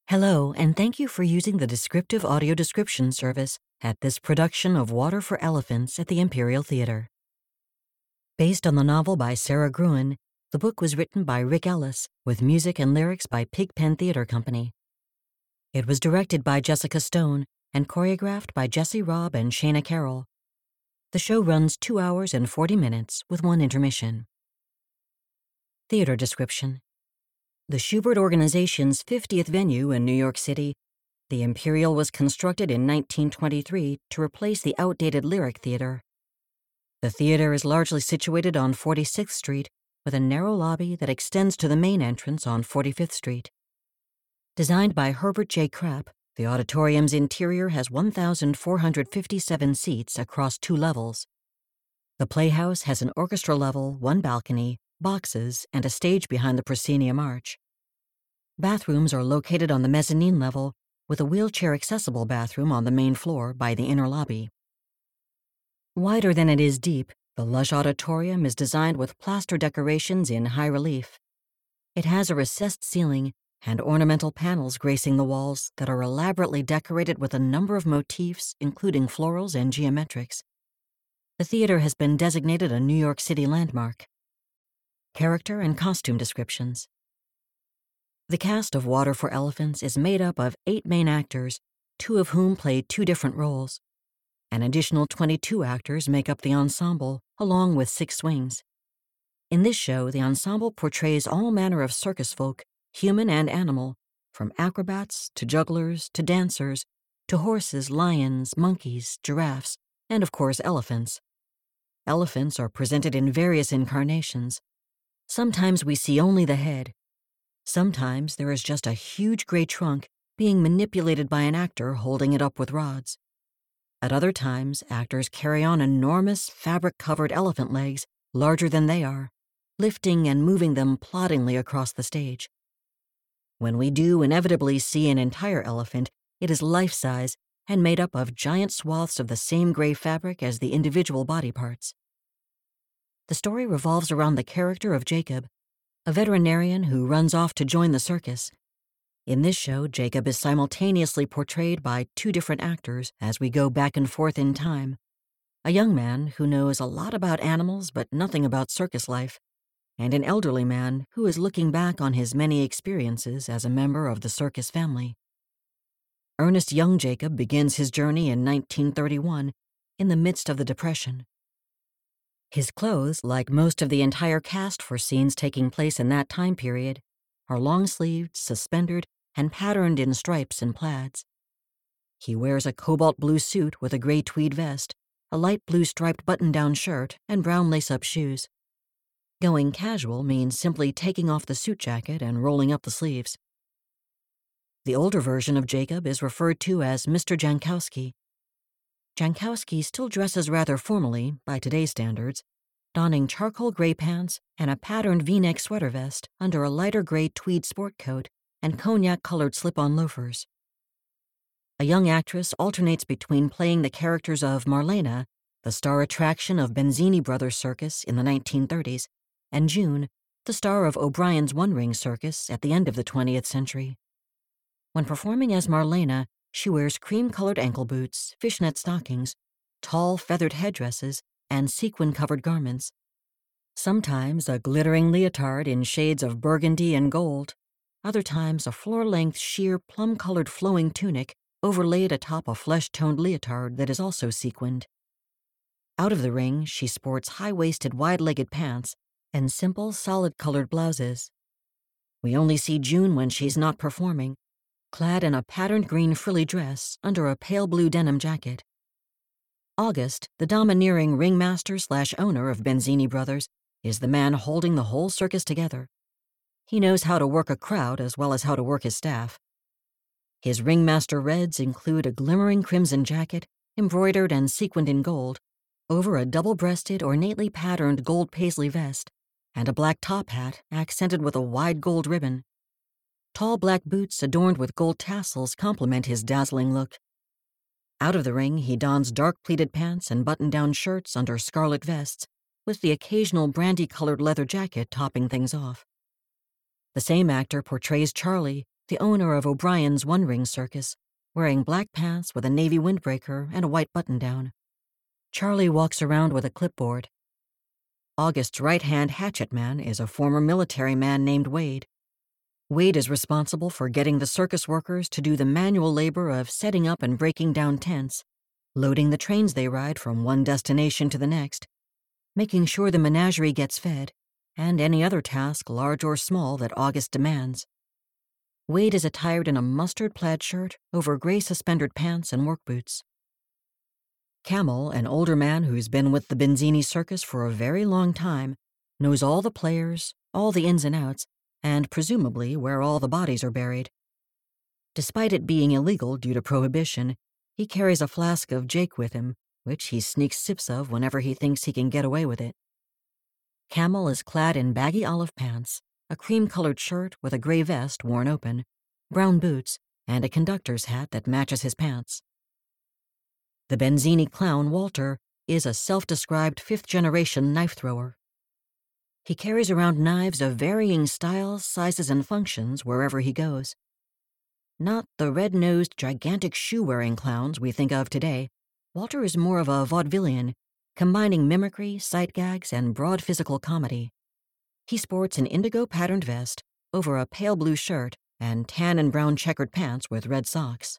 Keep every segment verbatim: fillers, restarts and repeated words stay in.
Hello, and thank you for using the descriptive audio description service at this production of Water for Elephants at the Imperial Theater. Based on the novel by Sarah Gruen, the book was written by Rick Ellis with music and lyrics by Pigpen Theater Company. It was directed by Jessica Stone and choreographed by Jesse Robb and Shayna Carroll. The show runs two hours and forty minutes with one intermission. Theater description. The Shubert Organization's fiftieth venue in New York City, the Imperial was constructed in nineteen twenty-three to replace the outdated Lyric Theater. The theater is largely situated on forty-sixth Street with a narrow lobby that extends to the main entrance on forty-fifth Street. Designed by Herbert J. Krapp, the auditorium's interior has one thousand four hundred fifty-seven seats across two levels. The Playhouse has an orchestra level, one balcony, boxes, and a stage behind the proscenium arch. Bathrooms are located on the mezzanine level, with a wheelchair-accessible bathroom on the main floor by the inner lobby. Wider than it is deep, the lush auditorium is designed with plaster decorations in high relief. It has a recessed ceiling and ornamental panels gracing the walls that are elaborately decorated with a number of motifs, including florals and geometrics. The theater has been designated a New York City landmark. Character and costume descriptions. The cast of Water for Elephants is made up of eight main actors, two of whom play two different roles. An additional twenty-two actors make up the ensemble, along with six swings. In this show, the ensemble portrays all manner of circus folk, human and animal, from acrobats to jugglers to dancers to horses, lions, monkeys, giraffes, and of course elephants. Elephants are presented in various incarnations. Sometimes we see only the head. Sometimes there is just a huge gray trunk being manipulated by an actor holding it up with rods. At other times, actors carry on enormous fabric-covered elephant legs larger than they are, lifting and moving them ploddingly across the stage. When we do inevitably see an entire elephant, it is life-size and made up of giant swaths of the same gray fabric as the individual body parts. The story revolves around the character of Jacob, a veterinarian who runs off to join the circus. In this show, Jacob is simultaneously portrayed by two different actors as we go back and forth in time. A young man who knows a lot about animals but nothing about circus life, and an elderly man who is looking back on his many experiences as a member of the circus family. Ernest Young Jacob begins his journey in nineteen thirty-one, in the midst of the Depression. His clothes, like most of the entire cast for scenes taking place in that time period, are long-sleeved, suspendered, and patterned in stripes and plaids. He wears a cobalt blue suit with a gray tweed vest, a light blue striped button-down shirt, and brown lace-up shoes. Going casual means simply taking off the suit jacket and rolling up the sleeves. The older version of Jacob is referred to as Mister Jankowski. Jankowski still dresses rather formally, by today's standards, donning charcoal gray pants and a patterned V-neck sweater vest under a lighter gray tweed sport coat and cognac-colored slip-on loafers. A young actress alternates between playing the characters of Marlena, the star attraction of Benzini Brothers Circus in the nineteen thirties, and June, the star of O'Brien's One-Ring Circus at the end of the twentieth century. When performing as Marlena, she wears cream-colored ankle boots, fishnet stockings, tall feathered headdresses, and sequin-covered garments. Sometimes a glittering leotard in shades of burgundy and gold, other times a floor-length sheer plum-colored flowing tunic overlaid atop a flesh-toned leotard that is also sequined. Out of the ring, she sports high-waisted wide-legged pants and simple, solid-colored blouses. We only see June when she's not performing, clad in a patterned green frilly dress under a pale blue denim jacket. August, the domineering ringmaster slash owner of Benzini Brothers, is the man holding the whole circus together. He knows how to work a crowd as well as how to work his staff. His ringmaster reds include a glimmering crimson jacket, embroidered and sequined in gold, over a double-breasted, ornately patterned gold paisley vest, and a black top hat accented with a wide gold ribbon. Tall black boots adorned with gold tassels complement his dazzling look. Out of the ring, he dons dark pleated pants and button-down shirts under scarlet vests, with the occasional brandy-colored leather jacket topping things off. The same actor portrays Charlie, the owner of O'Brien's One Ring Circus, wearing black pants with a navy windbreaker and a white button-down. Charlie walks around with a clipboard. August's right-hand hatchet man is a former military man named Wade. Wade is responsible for getting the circus workers to do the manual labor of setting up and breaking down tents, loading the trains they ride from one destination to the next, making sure the menagerie gets fed, and any other task, large or small, that August demands. Wade is attired in a mustard plaid shirt over gray suspendered pants and work boots. Camel, an older man who's been with the Benzini Circus for a very long time, knows all the players, all the ins and outs, and presumably where all the bodies are buried. Despite it being illegal due to prohibition, he carries a flask of Jake with him, which he sneaks sips of whenever he thinks he can get away with it. Camel is clad in baggy olive pants, a cream-colored shirt with a gray vest worn open, brown boots, and a conductor's hat that matches his pants. The Benzini clown, Walter, is a self-described fifth-generation knife-thrower. He carries around knives of varying styles, sizes, and functions wherever he goes. Not the red-nosed, gigantic shoe-wearing clowns we think of today, Walter is more of a vaudevillian, combining mimicry, sight gags, and broad physical comedy. He sports an indigo-patterned vest over a pale blue shirt and tan and brown checkered pants with red socks.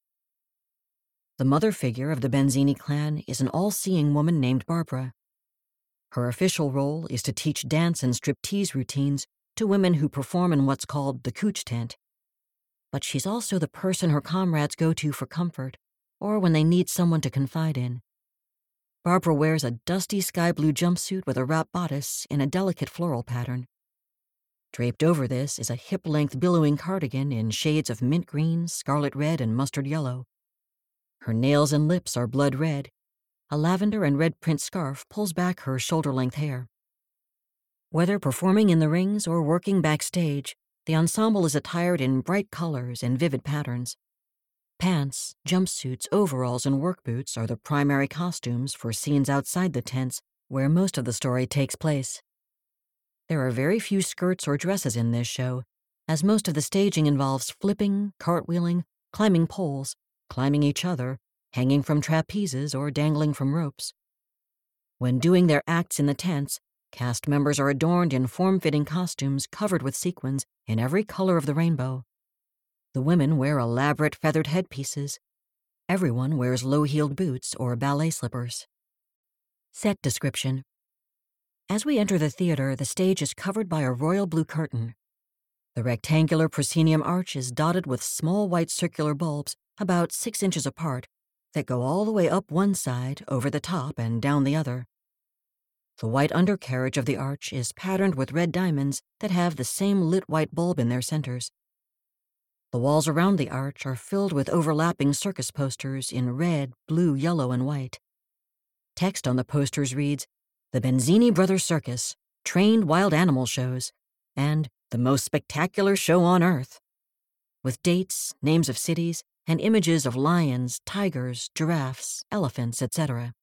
The mother figure of the Benzini clan is an all-seeing woman named Barbara. Her official role is to teach dance and striptease routines to women who perform in what's called the cooch tent. But she's also the person her comrades go to for comfort, or when they need someone to confide in. Barbara wears a dusty sky blue jumpsuit with a wrap bodice in a delicate floral pattern. Draped over this is a hip-length billowing cardigan in shades of mint green, scarlet red, and mustard yellow. Her nails and lips are blood red. A lavender and red print scarf pulls back her shoulder-length hair. Whether performing in the rings or working backstage, the ensemble is attired in bright colors and vivid patterns. Pants, jumpsuits, overalls, and work boots are the primary costumes for scenes outside the tents where most of the story takes place. There are very few skirts or dresses in this show, as most of the staging involves flipping, cartwheeling, climbing poles, climbing each other, hanging from trapezes, or dangling from ropes. When doing their acts in the tents, cast members are adorned in form-fitting costumes covered with sequins in every color of the rainbow. The women wear elaborate feathered headpieces. Everyone wears low-heeled boots or ballet slippers. Set description. As we enter the theater, the stage is covered by a royal blue curtain. The rectangular proscenium arch is dotted with small white circular bulbs about six inches apart that go all the way up one side, over the top, and down the other. The white undercarriage of the arch is patterned with red diamonds that have the same lit white bulb in their centers. The walls around the arch are filled with overlapping circus posters in red, blue, yellow, and white. Text on the posters reads, "The Benzini Brothers Circus, Trained Wild Animal Shows," and "The Most Spectacular Show on Earth," with dates, names of cities, and images of lions, tigers, giraffes, elephants, et cetera.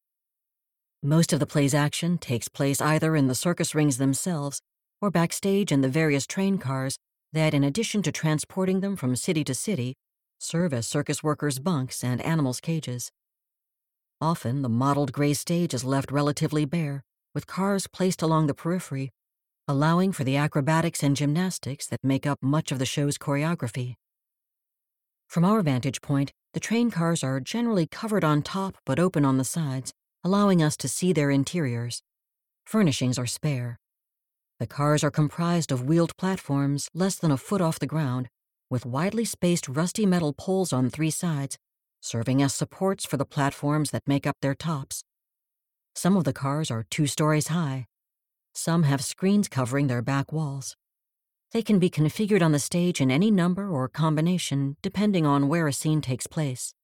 Most of the play's action takes place either in the circus rings themselves or backstage in the various train cars that, in addition to transporting them from city to city, serve as circus workers' bunks and animals' cages. Often, the mottled gray stage is left relatively bare, with cars placed along the periphery, allowing for the acrobatics and gymnastics that make up much of the show's choreography. From our vantage point, the train cars are generally covered on top but open on the sides, allowing us to see their interiors. Furnishings are spare. The cars are comprised of wheeled platforms less than a foot off the ground, with widely spaced rusty metal poles on three sides, serving as supports for the platforms that make up their tops. Some of the cars are two stories high. Some have screens covering their back walls. They can be configured on the stage in any number or combination depending on where a scene takes place.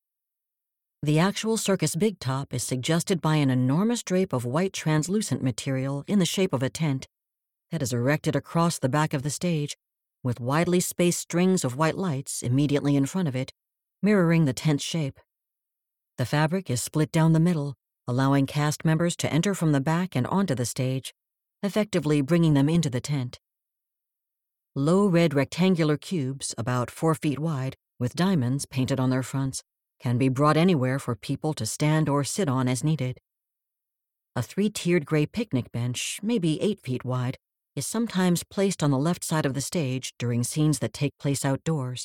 The actual circus big top is suggested by an enormous drape of white translucent material in the shape of a tent that is erected across the back of the stage, with widely spaced strings of white lights immediately in front of it, mirroring the tent's shape. The fabric is split down the middle, allowing cast members to enter from the back and onto the stage, effectively bringing them into the tent. Low red rectangular cubes, about four feet wide, with diamonds painted on their fronts, can be brought anywhere for people to stand or sit on as needed. A three-tiered gray picnic bench, maybe eight feet wide, is sometimes placed on the left side of the stage during scenes that take place outdoors.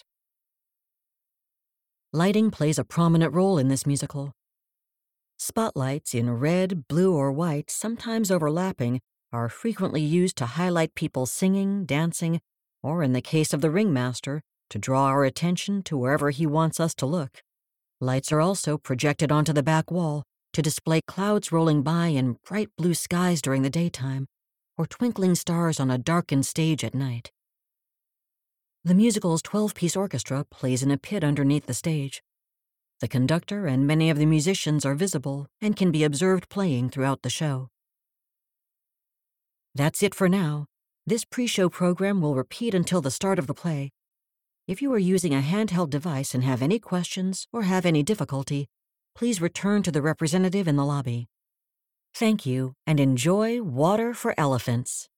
Lighting plays a prominent role in this musical. Spotlights in red, blue, or white, sometimes overlapping, are frequently used to highlight people singing, dancing, or in the case of the ringmaster, to draw our attention to wherever he wants us to look. Lights are also projected onto the back wall to display clouds rolling by in bright blue skies during the daytime, or twinkling stars on a darkened stage at night. The musical's twelve-piece orchestra plays in a pit underneath the stage. The conductor and many of the musicians are visible and can be observed playing throughout the show. That's it for now. This pre-show program will repeat until the start of the play. If you are using a handheld device and have any questions or have any difficulty, please return to the representative in the lobby. Thank you, and enjoy Water for Elephants.